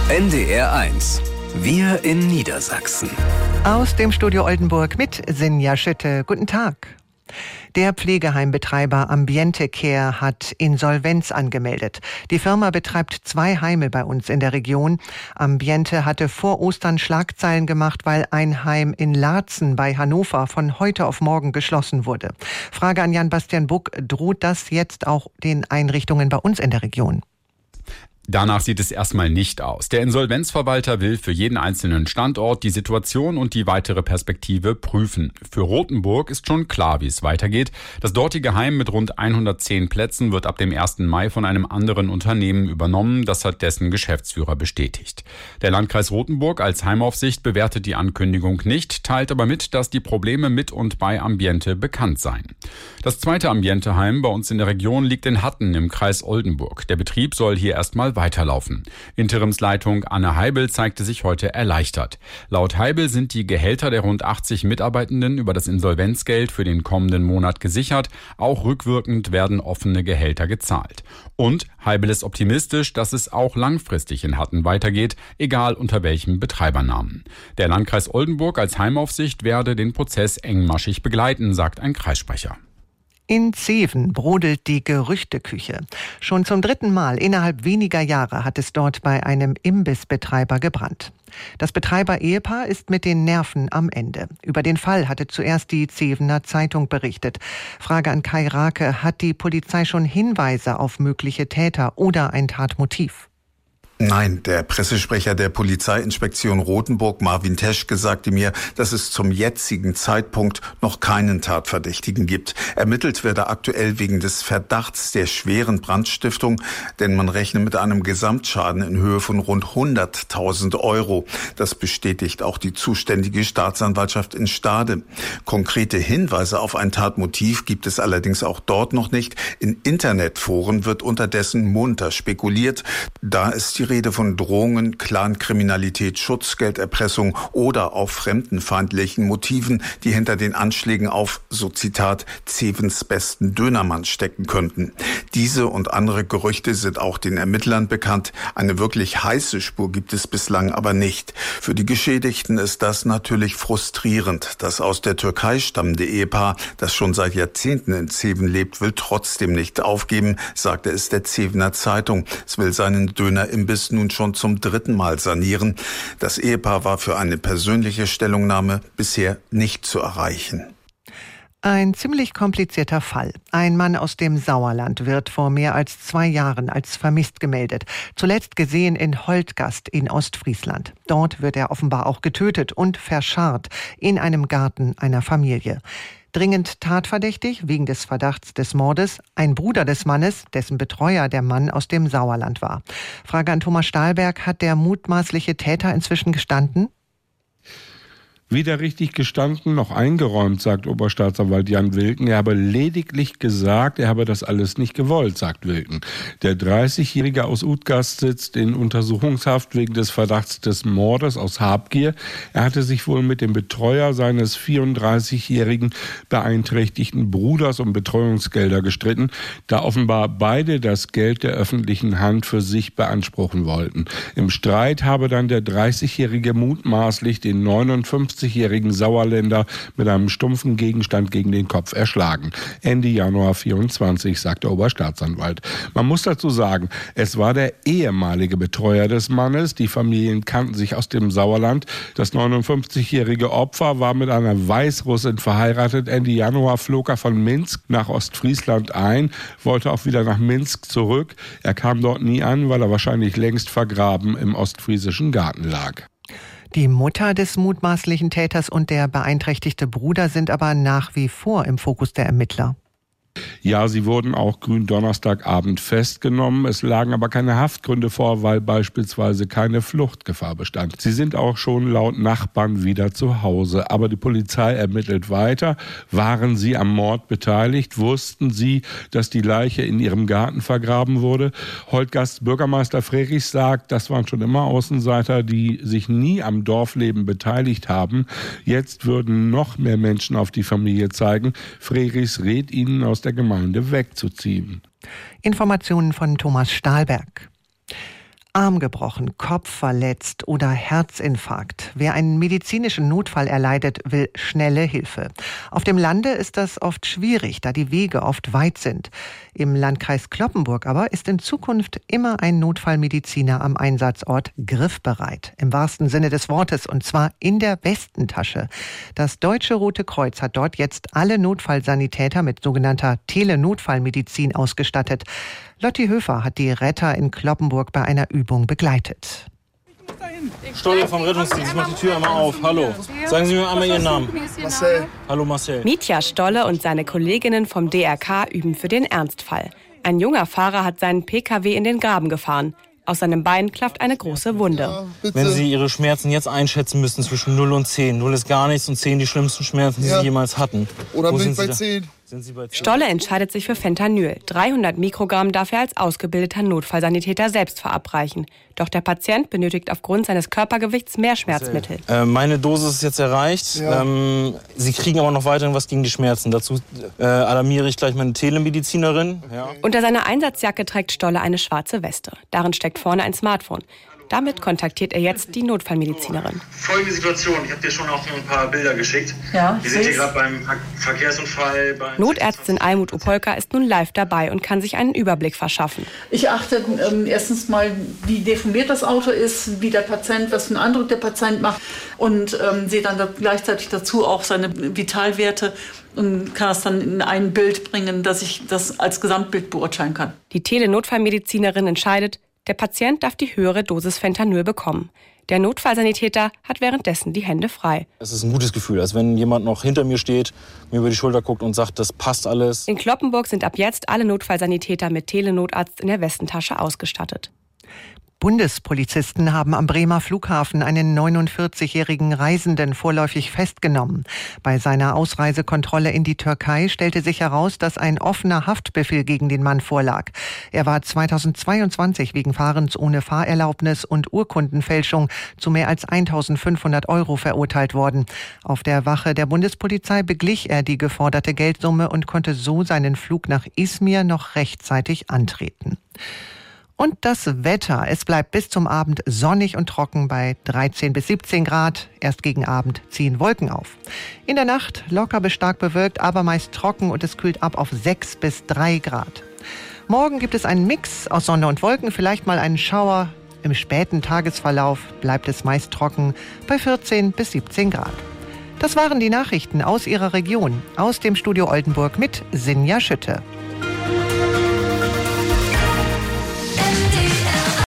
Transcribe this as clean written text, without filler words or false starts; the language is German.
NDR1. Wir in Niedersachsen. Aus dem Studio Oldenburg mit Sinja Schütte. Guten Tag. Der Pflegeheimbetreiber Ambiente Care hat Insolvenz angemeldet. Die Firma betreibt 2 Heime bei uns in der Region. Ambiente hatte vor Ostern Schlagzeilen gemacht, weil ein Heim in Laatzen bei Hannover von heute auf morgen geschlossen wurde. Frage an Jan-Bastian Buck, droht das jetzt auch den Einrichtungen bei uns in der Region? Danach sieht es erstmal nicht aus. Der Insolvenzverwalter will für jeden einzelnen Standort die Situation und die weitere Perspektive prüfen. Für Rothenburg ist schon klar, wie es weitergeht. Das dortige Heim mit rund 110 Plätzen wird ab dem 1. Mai von einem anderen Unternehmen übernommen. Das hat dessen Geschäftsführer bestätigt. Der Landkreis Rothenburg als Heimaufsicht bewertet die Ankündigung nicht, teilt aber mit, dass die Probleme mit und bei Ambiente bekannt seien. Das zweite Ambiente-Heim bei uns in der Region liegt in Hatten im Kreis Oldenburg. Der Betrieb soll hier erstmal weiterlaufen. Interimsleitung Anne Heibel zeigte sich heute erleichtert. Laut Heibel sind die Gehälter der rund 80 Mitarbeitenden über das Insolvenzgeld für den kommenden Monat gesichert. Auch rückwirkend werden offene Gehälter gezahlt. Und Heibel ist optimistisch, dass es auch langfristig in Hatten weitergeht, egal unter welchem Betreibernamen. Der Landkreis Oldenburg als Heimaufsicht werde den Prozess engmaschig begleiten, sagt ein Kreissprecher. In Zeven brodelt die Gerüchteküche. Schon zum 3. Mal innerhalb weniger Jahre hat es dort bei einem Imbissbetreiber gebrannt. Das Betreiber-Ehepaar ist mit den Nerven am Ende. Über den Fall hatte zuerst die Zevener Zeitung berichtet. Frage an Kai Rake, hat die Polizei schon Hinweise auf mögliche Täter oder ein Tatmotiv? Nein, der Pressesprecher der Polizeiinspektion Rothenburg, Marvin Teschke, sagte mir, dass es zum jetzigen Zeitpunkt noch keinen Tatverdächtigen gibt. Ermittelt werde aktuell wegen des Verdachts der schweren Brandstiftung, denn man rechne mit einem Gesamtschaden in Höhe von rund 100.000 Euro. Das bestätigt auch die zuständige Staatsanwaltschaft in Stade. Konkrete Hinweise auf ein Tatmotiv gibt es allerdings auch dort noch nicht. In Internetforen wird unterdessen munter spekuliert. Da ist die Rede von Drohungen, Clankriminalität, Schutzgelderpressung oder auch fremdenfeindlichen Motiven, die hinter den Anschlägen auf, so Zitat, Zevens besten Dönermann stecken könnten. Diese und andere Gerüchte sind auch den Ermittlern bekannt. Eine wirklich heiße Spur gibt es bislang aber nicht. Für die Geschädigten ist das natürlich frustrierend. Das aus der Türkei stammende Ehepaar, das schon seit Jahrzehnten in Zeven lebt, will trotzdem nicht aufgeben, sagte es der Zevener Zeitung. Es will seinen Dönerimbiss nun schon zum 3. Mal sanieren. Das Ehepaar war für eine persönliche Stellungnahme bisher nicht zu erreichen. Ein ziemlich komplizierter Fall. Ein Mann aus dem Sauerland wird vor mehr als 2 Jahren als vermisst gemeldet. Zuletzt gesehen in Holtgast in Ostfriesland. Dort wird er offenbar auch getötet und verscharrt in einem Garten einer Familie. Dringend tatverdächtig wegen des Verdachts des Mordes ein Bruder des Mannes, dessen Betreuer der Mann aus dem Sauerland war. Frage an Thomas Stahlberg, hat der mutmaßliche Täter inzwischen gestanden? Weder richtig gestanden noch eingeräumt, sagt Oberstaatsanwalt Jan Wilken. Er habe lediglich gesagt, er habe das alles nicht gewollt, sagt Wilken. Der 30-Jährige aus Utgast sitzt in Untersuchungshaft wegen des Verdachts des Mordes aus Habgier. Er hatte sich wohl mit dem Betreuer seines 34-jährigen beeinträchtigten Bruders um Betreuungsgelder gestritten, da offenbar beide das Geld der öffentlichen Hand für sich beanspruchen wollten. Im Streit habe dann der 30-Jährige mutmaßlich den 59-jährigen Sauerländer mit einem stumpfen Gegenstand gegen den Kopf erschlagen. Ende Januar 24, sagt der Oberstaatsanwalt. Man muss dazu sagen, es war der ehemalige Betreuer des Mannes. Die Familien kannten sich aus dem Sauerland. Das 59-jährige Opfer war mit einer Weißrussin verheiratet. Ende Januar flog er von Minsk nach Ostfriesland ein, wollte auch wieder nach Minsk zurück. Er kam dort nie an, weil er wahrscheinlich längst vergraben im ostfriesischen Garten lag. Die Mutter des mutmaßlichen Täters und der beeinträchtigte Bruder sind aber nach wie vor im Fokus der Ermittler. Ja, sie wurden auch Gründonnerstagabend festgenommen. Es lagen aber keine Haftgründe vor, weil beispielsweise keine Fluchtgefahr bestand. Sie sind auch schon laut Nachbarn wieder zu Hause. Aber die Polizei ermittelt weiter. Waren sie am Mord beteiligt? Wussten sie, dass die Leiche in ihrem Garten vergraben wurde? Holtgasts Bürgermeister Frerichs sagt, das waren schon immer Außenseiter, die sich nie am Dorfleben beteiligt haben. Jetzt würden noch mehr Menschen auf die Familie zeigen. Frerichs rät ihnen, aus der Gemeinde wegzuziehen. Informationen von Thomas Stahlberg. Arm gebrochen, Kopf verletzt oder Herzinfarkt. Wer einen medizinischen Notfall erleidet, will schnelle Hilfe. Auf dem Lande ist das oft schwierig, da die Wege oft weit sind. Im Landkreis Cloppenburg aber ist in Zukunft immer ein Notfallmediziner am Einsatzort griffbereit. Im wahrsten Sinne des Wortes, und zwar in der Westentasche. Das Deutsche Rote Kreuz hat dort jetzt alle Notfallsanitäter mit sogenannter Telenotfallmedizin ausgestattet. Lotti Höfer hat die Retter in Cloppenburg bei einer Übung begleitet. Stolle vom Rettungsdienst, ich mach die Tür einmal auf. Hallo. Sagen Sie mir einmal Ihren Namen. Marcel. Hallo Marcel. Mietja Stolle und seine Kolleginnen vom DRK üben für den Ernstfall. Ein junger Fahrer hat seinen PKW in den Graben gefahren. Aus seinem Bein klafft eine große Wunde. Wenn Sie Ihre Schmerzen jetzt einschätzen müssten zwischen 0 und 10. 0 ist gar nichts und 10 die schlimmsten Schmerzen, die Sie jemals hatten. Oder bin ich bei 10? Stolle entscheidet sich für Fentanyl. 300 Mikrogramm darf er als ausgebildeter Notfallsanitäter selbst verabreichen. Doch der Patient benötigt aufgrund seines Körpergewichts mehr Schmerzmittel. Meine Dosis ist jetzt erreicht. Ja. Sie kriegen aber noch weiterhin was gegen die Schmerzen. Dazu alarmiere ich gleich meine Telemedizinerin. Ja. Unter seiner Einsatzjacke trägt Stolle eine schwarze Weste. Darin steckt vorne ein Smartphone. Damit kontaktiert er jetzt die Notfallmedizinerin. Folgende Situation, ich habe dir schon auch ein paar Bilder geschickt. Ja, wir sind hier gerade beim Verkehrsunfall. Notärztin Almut Opolka ist nun live dabei und kann sich einen Überblick verschaffen. Ich achte erstens mal, wie deformiert das Auto ist, wie der Patient, was für einen Eindruck der Patient macht und sehe dann gleichzeitig dazu auch seine Vitalwerte und kann das dann in ein Bild bringen, dass ich das als Gesamtbild beurteilen kann. Die Telenotfallmedizinerin entscheidet, der Patient darf die höhere Dosis Fentanyl bekommen. Der Notfallsanitäter hat währenddessen die Hände frei. Es ist ein gutes Gefühl, als wenn jemand noch hinter mir steht, mir über die Schulter guckt und sagt, das passt alles. In Cloppenburg sind ab jetzt alle Notfallsanitäter mit Telenotarzt in der Westentasche ausgestattet. Bundespolizisten haben am Bremer Flughafen einen 49-jährigen Reisenden vorläufig festgenommen. Bei seiner Ausreisekontrolle in die Türkei stellte sich heraus, dass ein offener Haftbefehl gegen den Mann vorlag. Er war 2022 wegen Fahrens ohne Fahrerlaubnis und Urkundenfälschung zu mehr als 1.500 € verurteilt worden. Auf der Wache der Bundespolizei beglich er die geforderte Geldsumme und konnte so seinen Flug nach Izmir noch rechtzeitig antreten. Und das Wetter. Es bleibt bis zum Abend sonnig und trocken bei 13 bis 17 Grad. Erst gegen Abend ziehen Wolken auf. In der Nacht locker bis stark bewölkt, aber meist trocken und es kühlt ab auf 6 bis 3 Grad. Morgen gibt es einen Mix aus Sonne und Wolken, vielleicht mal einen Schauer. Im späten Tagesverlauf bleibt es meist trocken bei 14 bis 17 Grad. Das waren die Nachrichten aus Ihrer Region, aus dem Studio Oldenburg mit Sinja Schütte.